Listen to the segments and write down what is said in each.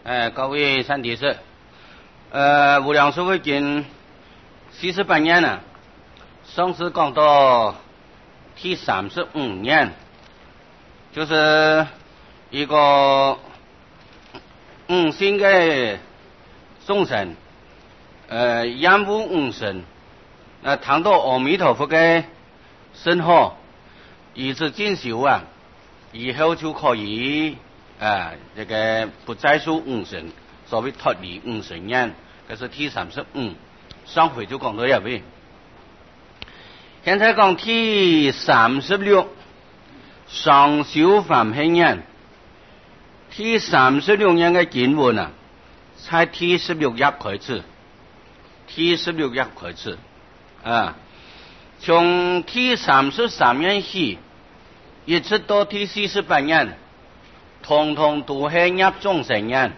各位善弟子，无量寿佛经48年了，上次讲到第35年，就是一个五姓的众生，仰慕五神，谈到阿弥陀佛的身后，以此进修啊，以后就可以这个不再受五神，所谓脱离五神念，这是第35。上回就讲到这位，现在讲第36，上修梵行念。第36年的经文啊，在第16页开始，第16页开始从第33年起，一直到第48年，统统都是入众生念。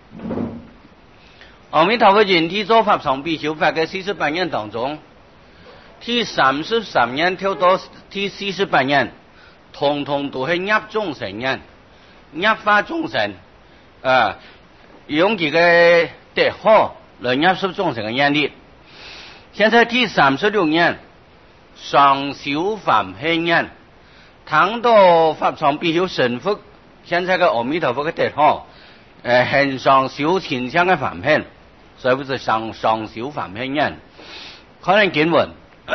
阿弥陀佛人体做法上必修法的48年当中，第33年跳到第48年，统统都是入众生念，入化众生，用这个德好来入入众生的念力。现在第36年，上修梵行念，谈到法上必修神佛，现在的阿弥陀佛的德好，很上修前向的梵行。所以不是上修梵行念，可能经文，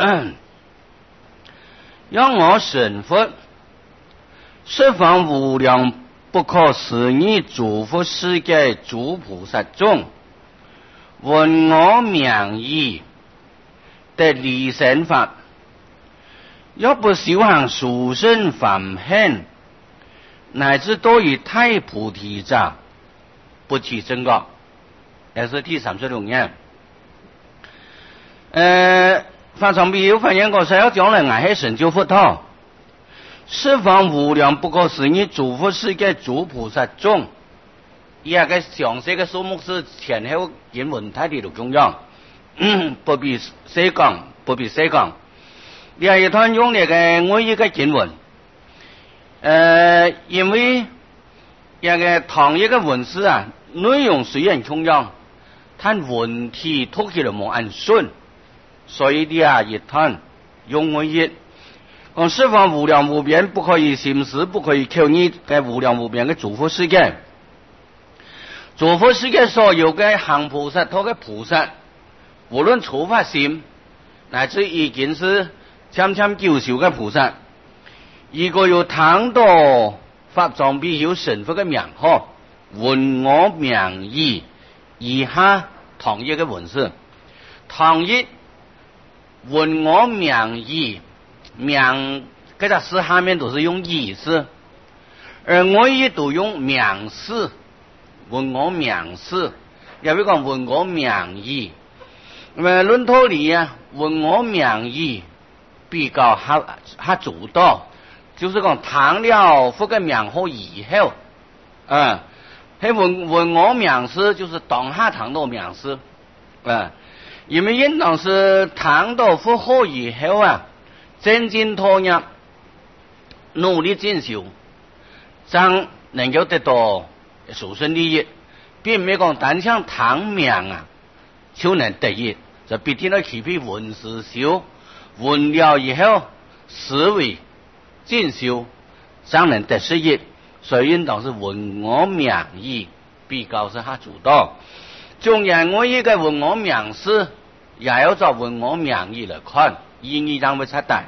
让我神佛十方无量不可思议诸佛世界诸菩萨中，闻我名义的离生法，若不修行殊胜梵行，乃至多于太菩提者，不起正觉。也是第36年，法上必有发言过，谁要将来俺还成就佛道，十方无量不可思议诸佛世界诸菩萨中，也个详细的数目是前后经文太的重要，不必细讲，不必细讲。另一段用那个我一个经文，因为那个唐一个文字啊，内容虽然重要。但问题读起来冇按顺，所以一谈用我一讲十方无量无边不可以行事，不可以求你嘅无量无边嘅诸佛世界，诸佛世界所有嘅行菩萨托嘅菩萨，无论初发心乃至已经是渐渐九修嘅菩萨，如果有谈到法上必有神佛嘅名号，闻我名义。以下唐一的文字，唐一闻我名义，名这个字下面都是用义字，而我也都用名字，闻我名字，也比讲闻我名义。那么论道理啊，闻我名义比较还主导，就是讲谈了佛的名号以后，还闻我名师，就是当下谈到名师，因为应当是谈到佛号以后啊，真正投入努力进修，将能够得到殊胜利益，并没讲单向谈名啊就能得益，就必定要起被闻思修，闻了以后思维进修，将能得失益。所以应当是闻我名义比较是他主导，纵然我一个闻我名师，也要照闻我名义来看，意义上会出大。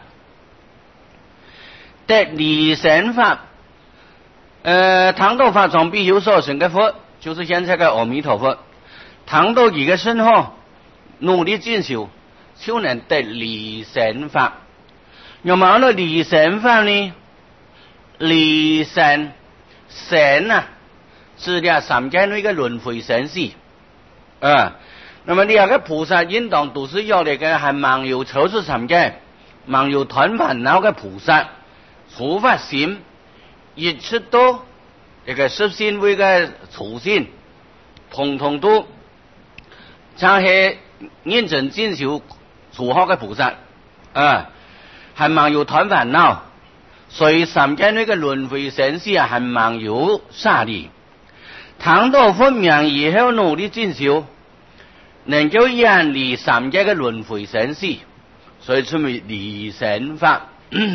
得离生法，谈到法上必有所成的佛，就是现在的阿弥陀佛。谈到一个身后，努力进修，就能得离生法。那么那离生法呢？离生神啊，是了三界那个轮回生死，那么两个菩萨应当都是要那个还mang有超出三界、mang有断烦恼的菩萨，初发心，一直到这个十心位的初心，统统都像是认真进修初学的菩萨，还mang有断烦恼。所以三界那个轮回生死啊，还蛮有杀力。 唐道分明以后努力进修，能够远离三界的轮回生死，所以称为离生法。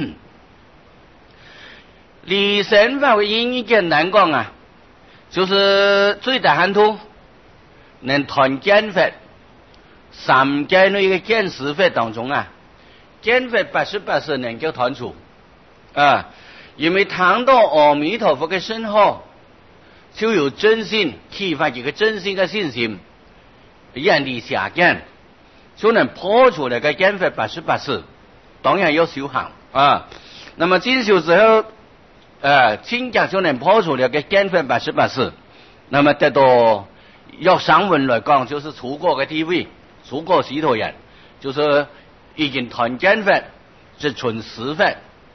离生法的意义简单讲啊，就是最大限度能断见法。三界内的见识法当中啊，见法80%能够断除啊，因为谈到阿弥陀佛的身后，就有真心启发一个真心的信心，远离邪见，就能破除那个见法80%。当然要修行啊，那么进修之后，真正就能破除那个见法80%，那么得到要上文来讲，就是出国的地位。出国许多人就是已经断见法，只存实法。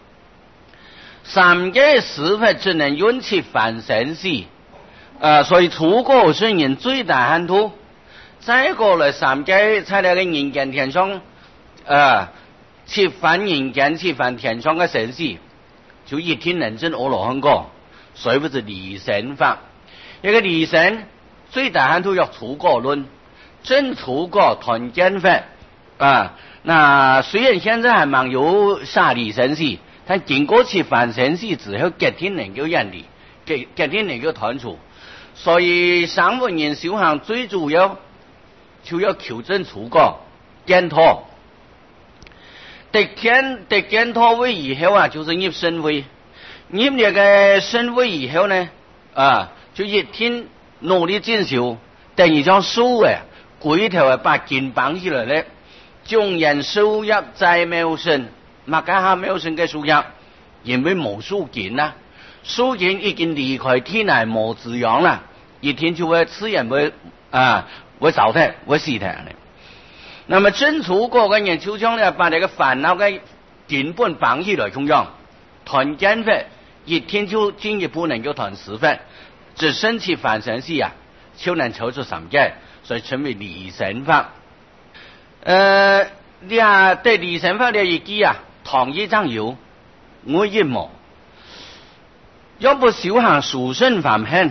三界实法只能运起凡生死，所以出国是人最大限度。再过来三界在那个人间天上，去凡人间去凡天上的生死，就一天能证阿罗汉果，所以不是离生法。一个离生最大限度要出国论。正出国断见法那虽然现在还蛮有杀离生死，但经过去凡生死之后，隔天能够远离，隔天能够断除。所以上文人修行最主要就要求证出国见脱，得见脱位以后啊，就是入身位，入那个身位以后呢就一天努力进修，等于像书鬼头把筋绑起来咧，众人收入在妙身，马家下妙身嘅收入，因为冇输筋啦，输筋已经离开体内冇滋养啦，一天就会自然会会糟蹋，会死掉咧。那么真出国嘅人就像咧把那个烦恼嘅根本绑起来同样，断见法一天就进一步能够断实法，只升起凡生死就能抽出三界。所以称为离生法。对离生法的一句唐一章有，我一冇。要不修行殊胜法门，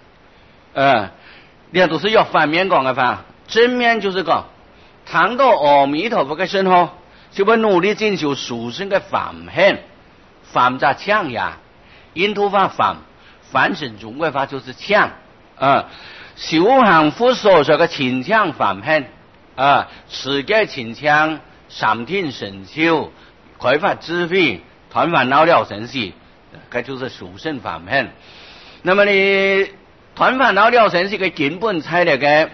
都是要反面讲的法。正面就是讲，谈到阿弥陀佛的身后，就会努力进修殊胜的法门。法在强印度法反省中国法就是强修行佛所说的清强法门持戒清强，三天神修，开发智慧，断烦恼了生死，这就是殊胜法门。那么你断烦恼了生死的根本在那个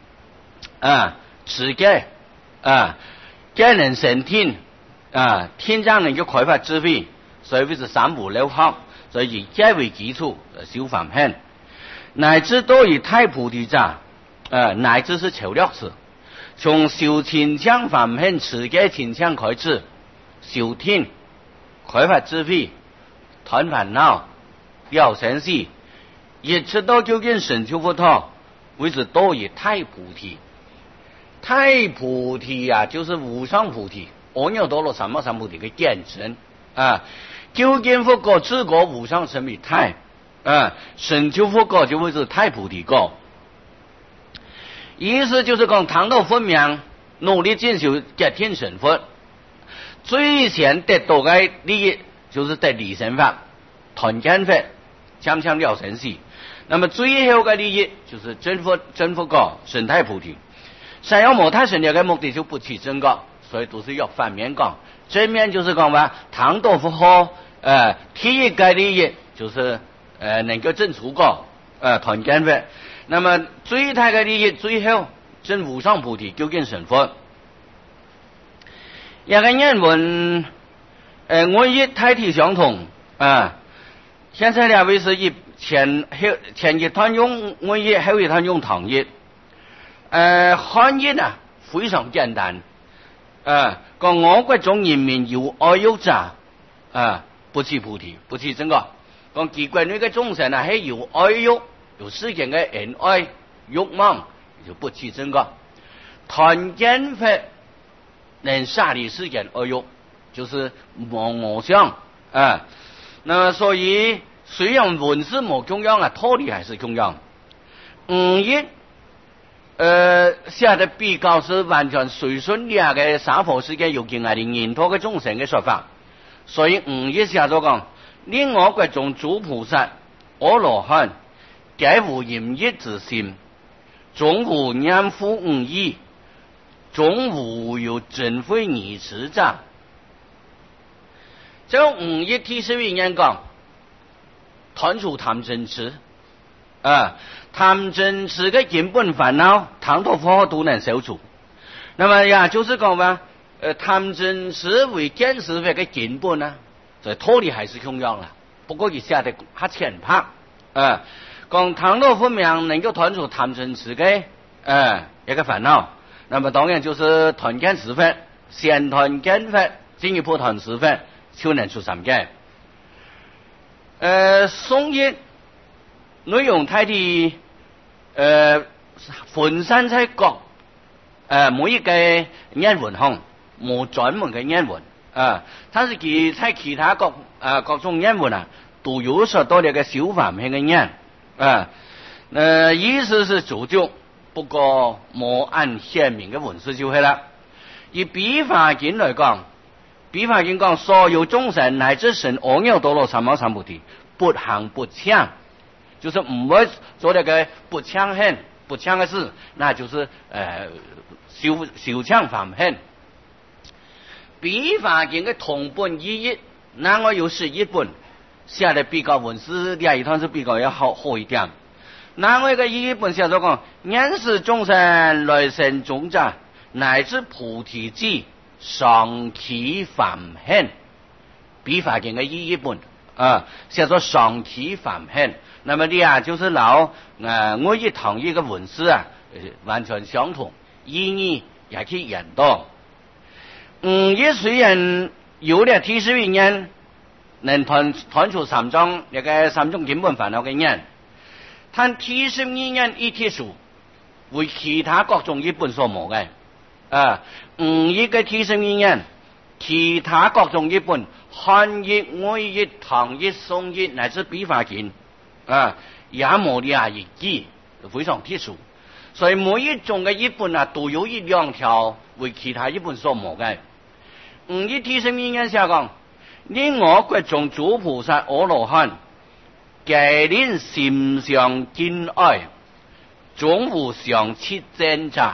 持戒戒能成天天上能够开发智慧，所以是三无六合，所以以戒为基础修法门。乃至都以太菩提者乃至是求了事，从修清强法门持戒清强开始，修天开发智慧，断烦恼了生死，一直到究竟成就佛陀，为之都以太菩提。太菩提就是无上菩提，阿耨多罗三藐三菩提的简称究竟佛果自果无上成为太成就佛果就会是太菩提果。意思就是讲谈到分明，努力进修结天成佛，最先得到的利益就是得离生法、断见法、强强了生死。那么最后的利益就是真佛果、成太菩提。想要摩太成了的目的就不起正果，所以都是要反面讲。正面就是讲谈到佛后第一个利益就是能够证出果断见法。那么最大的利益最后证无上菩提究竟成佛。一个人问我一太体相同现在两位是前一段用我一，后一段用唐一汉译非常简单讲我国中人民有爱欲者不起菩提，不起正果。讲其国内的众生是有爱欲，有世间的恩爱欲望，就不起正果。断见法能杀离世间爱欲，就是我想那么所以虽然文字没同样道理还是同样 5写得比较是完全随顺俩嘅三婆世界有境外的认托嘅众生嘅说法，所以5写咗讲，另我各种诸菩萨、阿罗汉，皆无任一之心，总无念复5总无有真非二持者。这5提示语言讲，断除贪嗔痴。贪嗔痴嘅根本烦恼，唐陀佛都能消除。那么呀，就是讲话，贪嗔痴为见识法嘅根本啊，这道理还是同样啦。不过佢写得较浅白，讲唐陀佛名能够断除贪嗔痴嘅一个烦恼，那么当然就是断见识法，先断见法，进一步断识法，就能出三界。宋义内容太的分散在各每一个言文行，冇专门嘅言文但是佢在其他各种言文都有所多嘅小范围嘅言意思是足足，不过冇按显明嘅文字就系啦。以比法经来讲，比法经讲所有众生乃至神阿耨多罗三藐三菩提，不行不抢。就是唔会做那个不抢恨、不抢的事，那就是小抢phạm恨。比法经的同本意义，那我又是一本写的比较文字第一段是比较要好一点。那我一个一本写咗讲，眼视众生来生中者，乃至菩提智，上起phạm恨。比法经的一本写作上起phạm恨。那么就是老我一同一个文字完全相同，意义也去引导。虽然有了提示语言能断除三种根本烦恼嘅人，但提示语言一提数为其他各种一本所冇嘅一个提示语言，其他各种一本汉译、外译、唐译、宋译乃至比法经也冇一记，非常特殊。所以每一种嘅一本都有一两条为其他一本所冇嘅。一提示语言下讲，另我各种诸菩萨、阿罗汉，皆令心上敬爱，总无上七真者。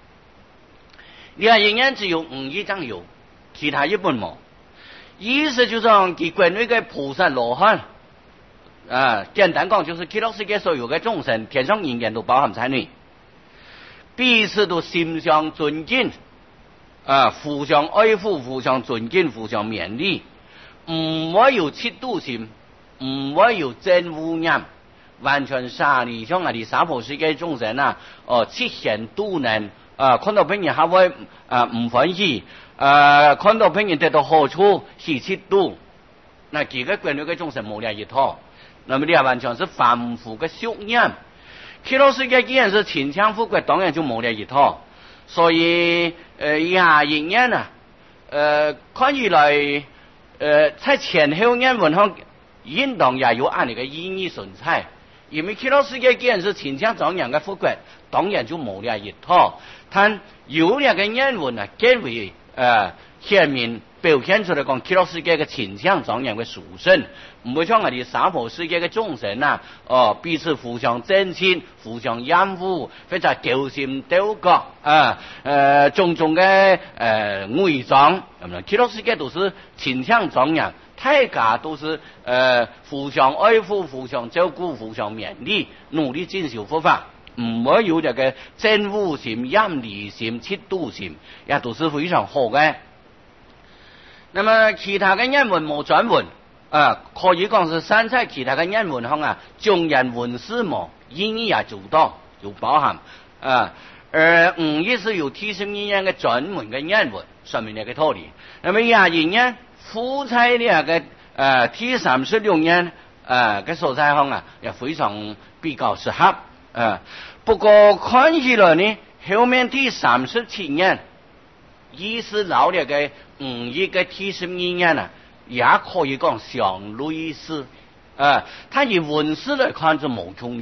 仍然只有一章有，其他一本冇。意思就是讲，佢关于嘅菩萨、罗汉简单讲就是极乐世界所有的众生，天上人间都包含在内，彼此都心相尊敬互相爱护、互相尊敬、互相勉励，唔会有嫉妒心，唔会有憎恶念，完全沙里像我哋三婆世界众生七贤都能看到别人还会唔欢喜看到别人得到好处是嫉妒，那几个关于嘅众生冇了一套。那么完全是凡夫的修养，极乐世界既然是清强富贵，当然就冇了一套。所以人看起来在前后言文上应当也有按那个意义存在，因为极乐世界既然是清强庄严的富贵，当然就冇了一套。但有两个言文更为显明表现出来讲极乐世界嘅清强庄严嘅殊胜，唔会像我哋三婆世界嘅众生彼此互相争亲、互相掩护，或者勾心斗角种种嘅伪装。极乐世界都是清强庄严，大家都是互相爱护、互相照顾、互相勉励，努力进修佛法，唔会有这个憎恶心、厌离心、嫉妒心，也都是非常好嘅。那么其他的言文冇转文可以讲是山在其他的言文上中人文字冇意义也做到有包含而也是有提升语言的专门的言文说明那个道理。那么人呢附在那个第36年个所在上也非常比较适合不过看起来呢后面第37年意思老了个一个提升语言也可以讲相类似它以文字来看就冇重要，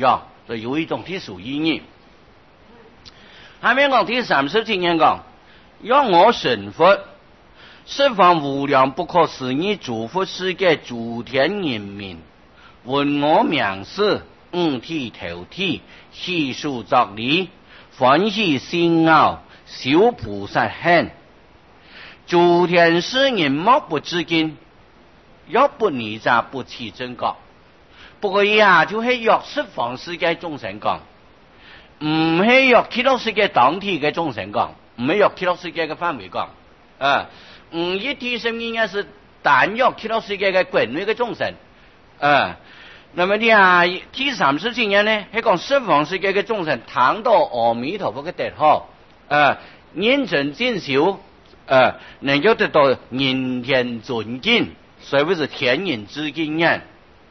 就有一种特殊意义。下面讲第37年讲，让我神佛释放无量不可思议祝福世界诸天人民，闻我名师，五体投地，悉数作礼，欢喜心傲，修菩萨行，诸天世人莫不知见，若不泥杂不起真觉。不过以下就係約釋放世界眾生講，唔係約極樂世界當體嘅眾生講，唔係約極樂世界嘅範圍講，一體性應該是單約極樂世界嘅權威嘅眾生，那麼呢下第37年呢，係講釋放世界嘅眾生談到阿彌陀佛嘅德好，認真進修，能夠得到人天尊敬，所謂是天人之經驗。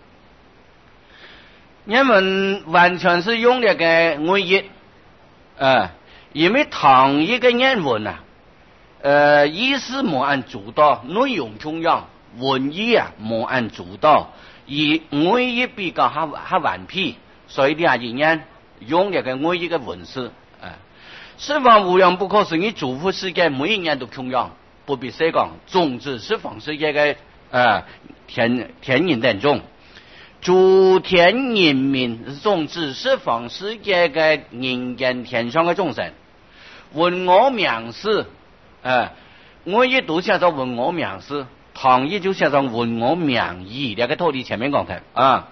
人們完全是用那個語譯，因為同一個人文意思冇按主導，內容同樣，文意冇按主導，而語譯比較較完備，所以啲人用那個語譯嘅文字，釋放無量不可思議祝福世界，每一人都同樣，不必說講，總之釋放世界嘅天人當中。諸天人民總之釋放世界嘅人間天上嘅眾生，聞我名師，我亦都寫咗聞我名師，唐譯就寫咗聞我名義，兩個道理前面講嘅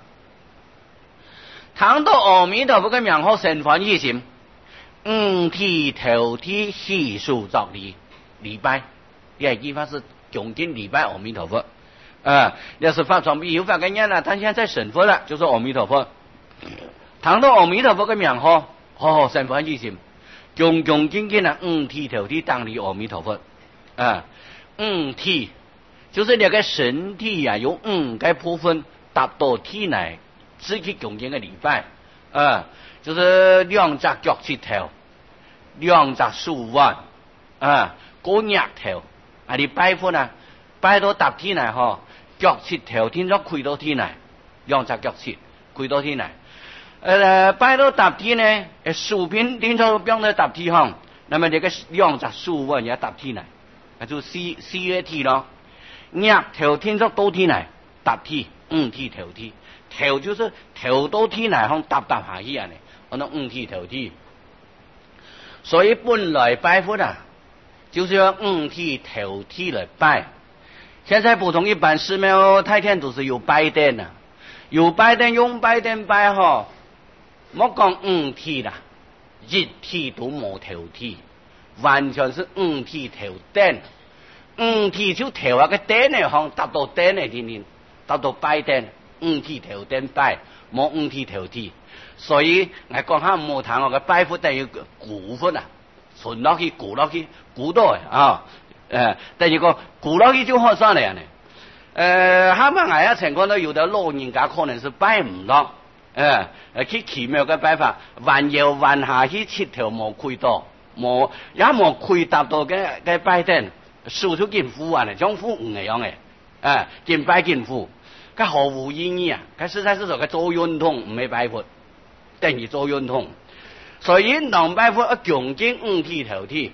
談到阿彌陀佛嘅名號神歡喜心，五體投地悉數作禮，禮拜，呢句話是恭敬禮拜阿彌陀佛。要是法傳必有法嘅人啦，他現在在神佛啦，就是阿彌陀佛。談到阿彌陀佛嘅名號，神歡喜心，恭恭敬敬啊，五體投地當禮阿彌陀佛。五體就是那個身體有五個部分達到體內，自己恭敬嘅禮拜。就是兩隻腳趾頭，兩隻手腕，個額頭，你拜佛啊，拜到搭體內腳趾頭天咗跪到天嚟，兩隻腳趾跪到天嚟。拜到搭天呢，手邊天咗變到搭天行，那麼這個兩隻手腕也搭天嚟，就四月天咯。額頭天咗到天嚟，搭天，五體投地，頭就是頭到天嚟行搭下去啊，我講五體投地。所以本來拜佛啊，就是要五體投地來拜。現在普通一般寺廟太天都是有拜殿啊，有拜殿用拜殿拜莫講五體啦，一體都冇投地，完全是五體投殿，五體就投個殿呢行達到殿呢天天，達到拜殿，五體投殿拜，冇五體投地，所以我講下冇談我嘅拜佛等於古佛啊，存落去古落去古代第二個古老嘅就好上嚟呢。下面我一情況都有啲老人家可能是拜唔落，去奇妙嘅拜法，還要還下去切條冇攰到，也冇攰達到嘅拜殿，數出見富啊，將富唔係樣嘅，見拜見富，佢毫無意義啊！佢實在是做個做運動，唔係拜佛，等於做運動，所以當拜佛恭敬五體投地，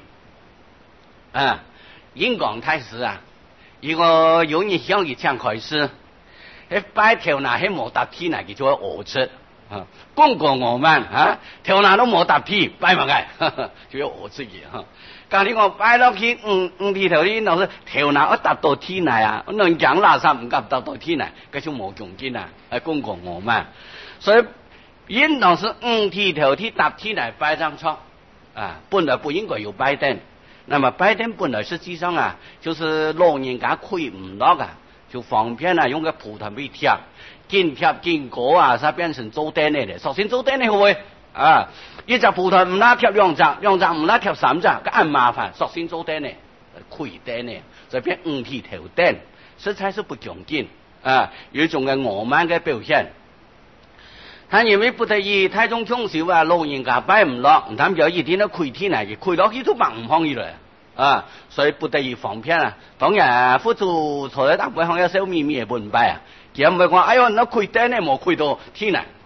應講太師啊，如果有人向佢唱開始，拜頭那係冇搭天嚟，佢就會餓出，公過我們頭那都冇搭天，拜乜嘅，就要餓出嘅。咁你講拜落去五體投地，老是頭那一搭到天嚟啊，能講垃圾唔夾搭到天嚟，佢就冇恭敬啊，公過我們。所以應當是五體投地搭天嚟拜上錯，本來不應該有拜殿。那麼拜殿本來實際上就是老人家跪唔落就方便用個葡萄皮貼，見貼見果它變成做殿嚟，首先做殿嚟會一隻葡萄唔拉貼兩隻唔拉貼三隻，咁麻煩，首先做殿嚟，跪殿嚟，就變五體投殿，實在是不恭敬有一種嘅傲慢嘅表現。他因為不得已太中窮少老人家拜唔落，他們就一天都跪天嚟，跪落去都掹唔放起來所以不得已方便當然佛祖坐喺大背後有小秘密也不能拜佢唔會講哎呦那跪殿呢冇跪到天嚟，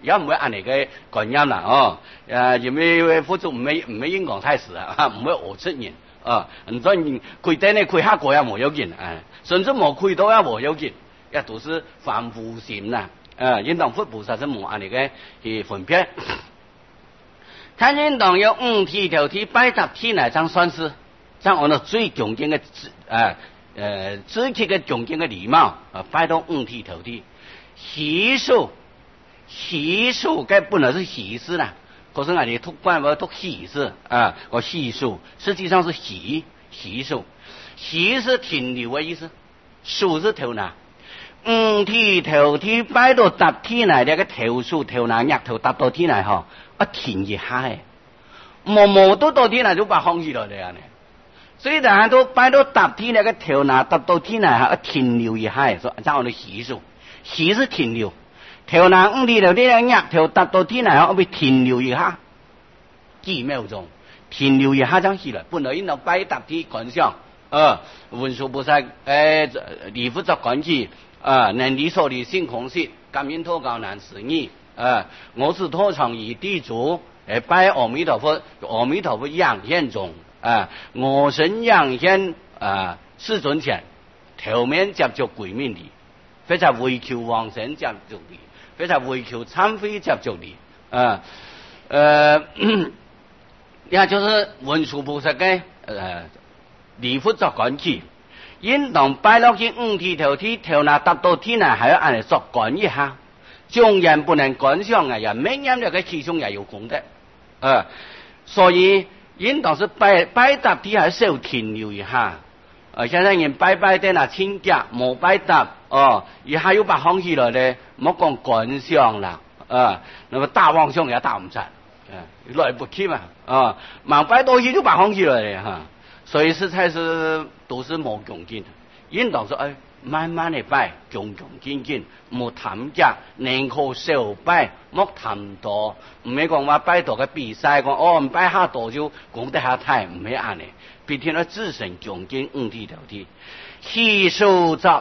也唔會按你嘅觀音啦哦。因為佛祖唔係英講太死啊，唔會訛出人啊。唔再開燈呢，開下過也冇有見啊，甚至冇開到也冇有見，一都是凡夫心啦。應當佛菩薩是冇按你嘅去分別。他應當有五體投地80體嚟張算是，將我哋最恭敬嘅最切嘅恭敬嘅禮貌擺到五體投地。習俗該本來是習事啦，可是我哋讀慣我讀習事個習俗實際上是習俗，習是停留嘅意思，俗是頭拿。五體投地擺到10體嚟，你個頭數頭拿額頭10到體嚟嗬，停一下嘅，冇多到體嚟就把放棄落嚟啊！所以大家都擺到10體嚟個頭拿10到體嚟嚇，停留一下，所以將我哋習俗。習是停留，頭拿5體投地嘅額頭10到體嚟嚇，我咪停留一下，幾秒鐘，停留一下將起來，本來應當擺10體觀想，文殊菩薩禮佛作觀記。能理所理性空實，感應托高難思議。我是托藏以地主，拜阿彌陀佛，阿彌陀佛揚現中，我身揚現世尊前，頭面接觸鬼命禮，非常為求往生接觸禮，非常為求懺悔接觸禮。也就是文殊菩薩嘅禮佛作觀記。應當擺落去5體投地，頭拿10到體呢，還要按嚟作觀一下。縱然不能觀想啊，也每年呢個其中也有功德。所以應當是擺10體還是要停留一下。現在人擺的那清潔，冇擺10而還要把放棄了呢，冇講觀想啦。那麼大妄想也打唔出，來不及嘛。忙擺多些就把放棄了呢哈。所以實在是都是冇恭敬的，應當說慢慢的擺，恭敬敬，冇貪價，寧可少擺，莫貪多。唔係講話擺多嘅比賽，講唔擺下多就講得下太，唔係按呢。必定要自身恭敬5體投地，習俗作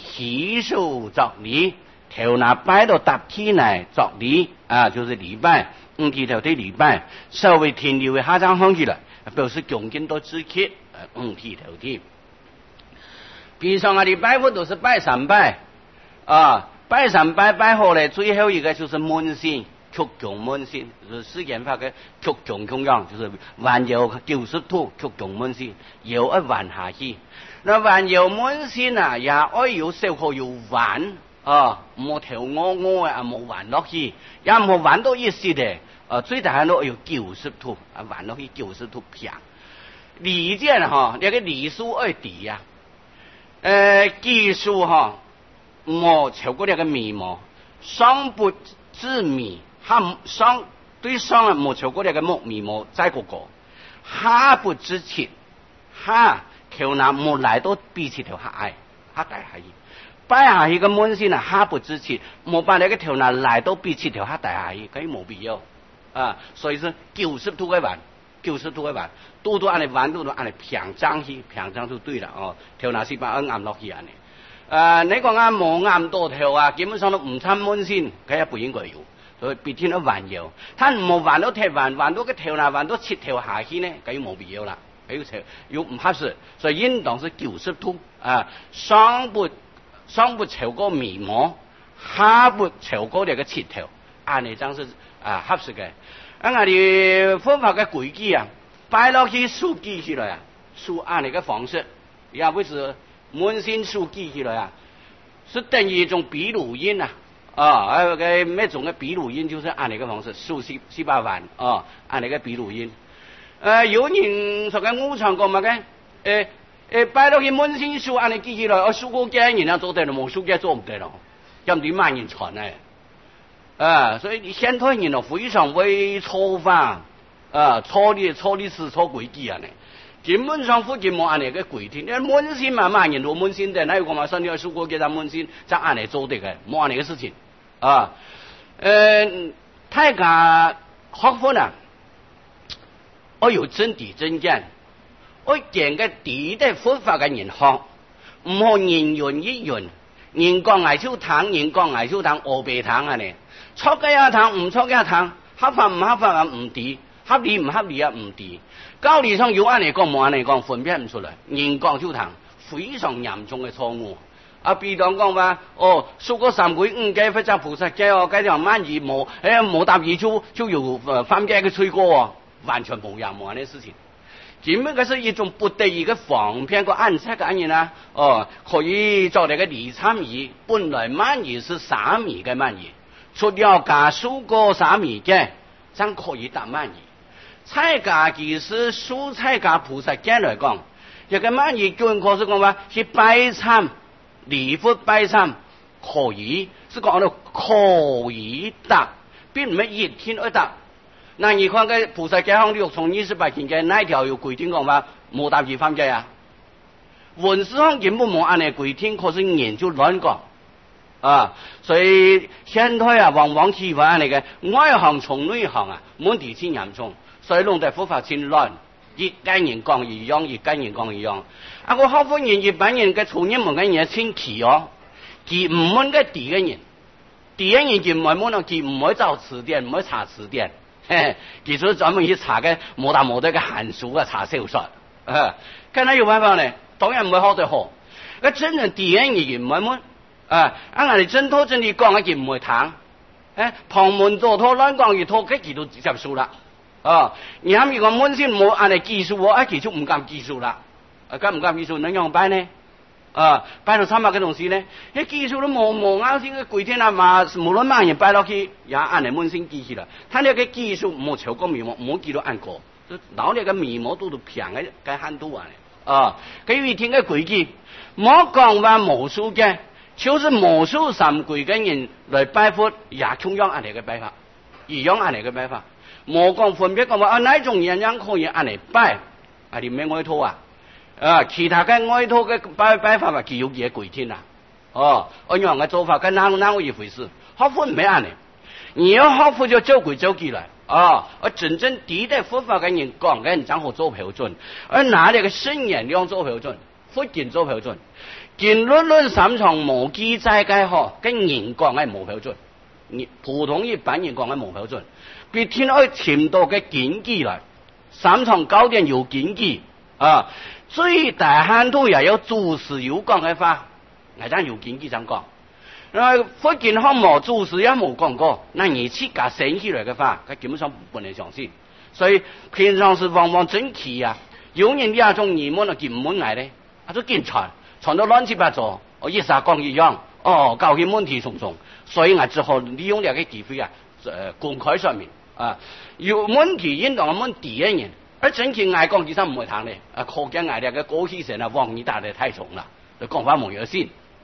禮，頭拿擺到10體來作禮就是禮拜5體投地禮拜，稍微停留一下張放棄了。表示恭敬到自揭5體投地。平常我哋拜佛都是拜3拜拜3拜拜好咧，最後一個就是門仙，曲終門仙，就是世間法嘅曲終供養，就是還有90土曲終門仙，有一還下去。那還有門仙也愛有小可有還冇頭我冇還落去，也冇還到意思嘅。最大限度有90土，還落去90土平。禮件你個禮數愛地呀，技術冇超過那個眉毛，雙不知眉，雙對雙冇超過那個木眉毛，再個下不知切，頭拿冇來到比切條下大下去，擺下去個門先下不知切，冇把那個頭拿來到比切條下大下去，佢冇必要。所以是90土嘅還，90土嘅還，多按你還，多按你平張去，平張就對啦頭拿是把按落去安尼。你講冇按多頭基本上都唔參門先，佢也不應該有，所以必定要還有。他冇還到鐵還到個頭拿還到切頭下去呢，佢冇必要啦，佢要唔合適，所以應當是90土雙不超過眉毛，下不超過呢個切頭，按你張是。合適嘅，我哋佛法嘅規矩擺落去數記起來數按你嘅方式，也不是門先數記起來是等於一種筆錄音個咩種嘅筆錄音就是按你嘅方式數400萬按你嘅筆錄音。有人說嘅5常講乜嘅？擺落去門先數按你記起來，數過幾人做得咯，冇數過做唔得咯，咁點萬人傳呢？所以現代人非常會錯法，錯歷史錯規矩呢。基本上附近冇按呢個規定，你門先萬人做門先的，哪有講話上要數過幾隻門先，就按嚟做的嘅，冇按呢個事情。大家學佛我有真理真見，我見個地的佛法嘅人學，唔好人云亦云， 人講藝術堂，人講藝術堂，烏白堂啊呢，錯嘅一堂，唔錯嘅一堂，合法唔合法啊唔知，合理唔合理啊唔知，教理上有按嚟講冇按嚟講，分辨唔出來。人講藝術堂非常嚴重嘅錯誤。比方講話，數個三歸五嘅佛教菩薩嘅哦，嗰條萬二冇答二就有犯戒嘅罪過哦，完全冇任何嘅事情。根本嗰是一種不得已嘅防騙個暗測嘅案件啊！可以做嚟個離參儀，本來萬二是三米嘅萬二，除了加數個三米嘅，真可以達萬二。菜價其實蔬菜價菩薩嘅來講，一個萬二據可是講話是拜參。離佛拜參可以，是講到可以得，並唔係一天而得。那你看個菩薩戒行6從28件嘅那條有規定講話冇答二犯戒啊？文字上根本冇按呢規定，可是人就亂講啊！所以現在啊，往往欺負按呢個外行從內行啊，問題真嚴重，所以弄得佛法真亂。一間人講一樣，一間人講一樣。我好多人一般人嘅初入門嘅人清奇哦，佢唔問嘅第一人就唔係問咯，佢唔會找詞典，唔會查詞典，其實專門去查嘅冇大冇得嘅函數啊，查小說，咁樣有辦法呢？當然唔會好得好。個真正第一人唔會問，我哋真拖真理講嘅佢唔會談，旁門左拖亂講一拖，佢都接受啦。你啱如果問先冇按嚟技術喎，其實唔敢技術啦。敢唔敢技術能用擺呢？擺到300個東西呢？啲技術都冇啱先嘅規定啊嘛，無論乜人擺落去，也按嚟問先技術啦。睇你嘅技術冇超過眉毛，冇記到按過，老你嘅眉毛都平嘅限度啊！佢一天嘅規矩，冇講話無數嘅，就是無數三歸嘅人來拜佛，也同樣按嚟嘅拜法，一樣按嚟嘅拜法。冇講分別講話哪種人樣可以按嚟拜，你咩外套啊？其他嘅外套嘅拜法嘛，佢有嘢規定啦。按樣嘅做法跟哪一回事？學佛唔係按嚟，你要學佛就走規走矩來。真正抵得佛法嘅人講嘅人怎好做標準，而拿嚟嘅聖言量做標準，佛經做標準，經論三藏冇記載嘅嗬，跟人講係冇標準，普通一般人講係冇標準。別天愛潛到嘅經記來，三藏九典有經記最大限度也有注釋有講嘅法，係真有經記咁講。佛經項目注釋也冇講過，那你自家寫起來嘅法，佢基本上不能相信。所以平常時往往真奇啊，有人呢種疑問啊，見唔滿嚟咧，都見傳到亂七八糟，一撒講一樣，搞起問題重重，所以我只好利用呢個機會公開上面。有問題應當問第一人，而真正愛講其實唔會談咧，可見愛哋嘅過去成啊妄語大得太重啦，講法冇有先。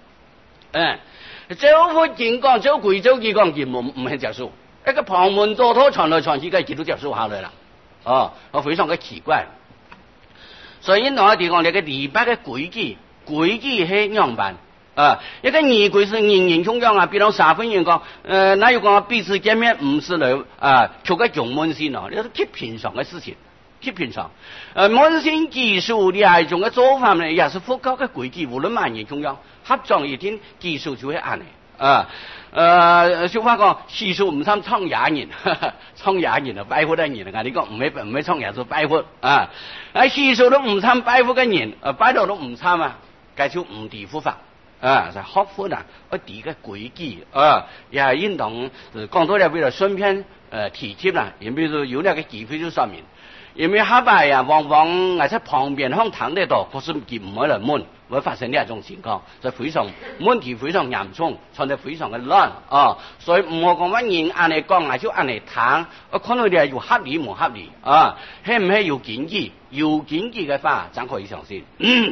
走佛經講走規走矩講，佢唔係接受，一個旁門左拖傳來傳去，佢都接受下來啦。非常嘅奇怪。所以應當我哋講呢個禮拜嘅規矩係樣辦。一個儀軌是人人重要啊，比如3分人講，那有講彼此見面唔是嚟求個共問先咯，呢都極平常嘅事情，極平常。問先技術呢係一種嘅做法呢，也是佛教嘅規矩，無論萬人重要，合掌一天技術就會按嚟。小花講技術唔參創雅人，創雅人啊，拜佛嘅人啊，你講唔係創雅就拜佛技術都唔參拜佛嘅人，拜到都唔參啊，介紹唔地佛法。就學佛啊，第個規矩也應當講多了為了順便提及啦，因為有那個機會就上面，因為下擺啊，往往喺旁邊向談得到，可是佢唔會來問，會發生呢一種情況，就非常問題非常嚴重，傳得非常嘅亂所以唔好講乜人按嚟講，係就按嚟談，可能你係有合理冇合理係唔係有經濟？有經濟嘅話，咱可以相信。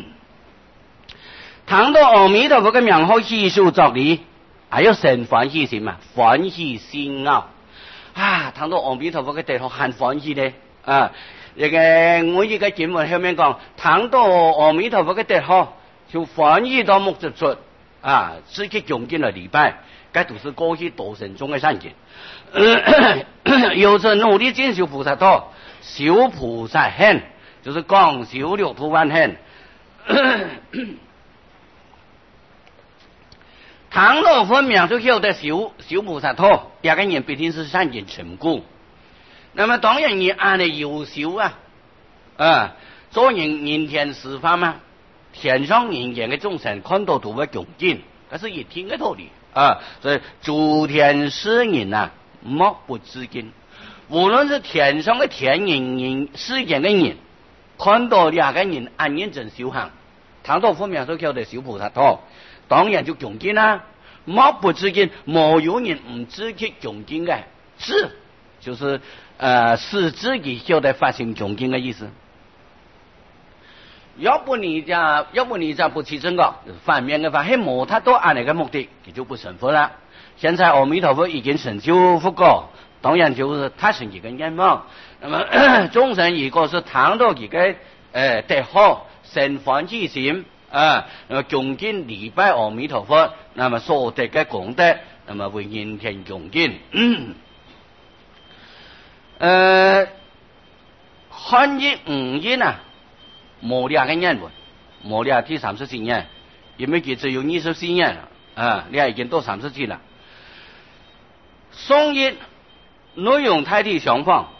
談到阿彌陀佛嘅名號藝術作禮，還有成歡喜心嘛，歡喜心談到阿彌陀佛嘅德行很歡喜咧呢個我依個經文後面講，談到阿彌陀佛嘅德行，就歡喜到目直出自己用盡了禮拜，這都是過去多生中嘅善行。有着努力進修菩薩道，修菩薩行，就是講修六度萬行。 唐老分明就晓得修菩萨道，也个人必定是善人成功。那么当然你按的优秀做人天施法嘛，天上人间的众生看到都会恭敬，这是一听的道理所以诸天世人莫不知敬。无论是天上的天人世间的人，看到两个人安认真修行，唐道分明就晓得修菩萨道，当然就恭敬莫不知敬，没有人唔知去恭敬的，知就是使自己晓得发心恭敬的意思。要不你这不起正觉，反面的话，还没他到按那个目的，也就不成佛了。现在阿弥陀佛已经成就佛果，当然就是他是一个愿望。那么众生如果是谈到一个得好生欢喜心那么恭敬礼拜阿弥陀佛，那么所得的功德，那么为人天恭敬。汉日5日冇两个年份，冇两第34年，因为佢只有24年了你已经到37了。宋日内容大体相仿，